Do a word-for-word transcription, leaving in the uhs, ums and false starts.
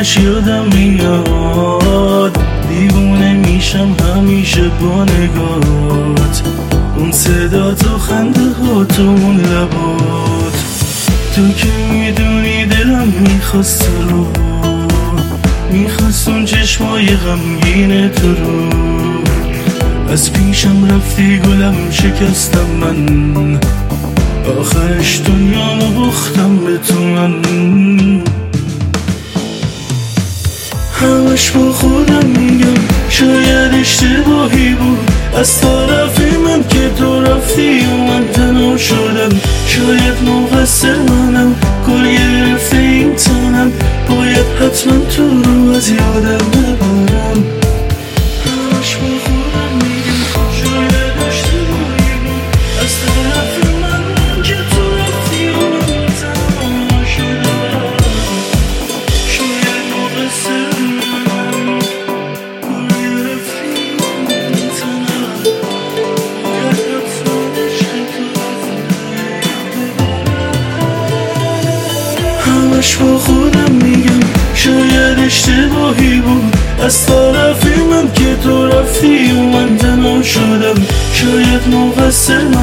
همش یادم میاد، دیوونه میشم همیشه با نگات، اون صدا تو خنده ها تو اون لبات. تو که میدونی دلم میخواست رو، میخواست اون چشمای غمگین تو رو. از پیشم رفتی گلم شکستم من، آخرش دنیامو باختم به تو من. همش با خودم میگم شاید اشتباهی بود از طرف من که تو رفتی و من تنها شدم. شاید مقصر منم، گل گرفته این تنم، باید حتما تو رو از یادم ببرم. همش با خودم میگم شاید اشتباهی بود از طرف من که تو رفتی و من تنها شدم. شاید مقصر همش با خودم میگم شاید اشتباهی بود از طرف من که تو رفتی و من تنها شدم. شاید مقصر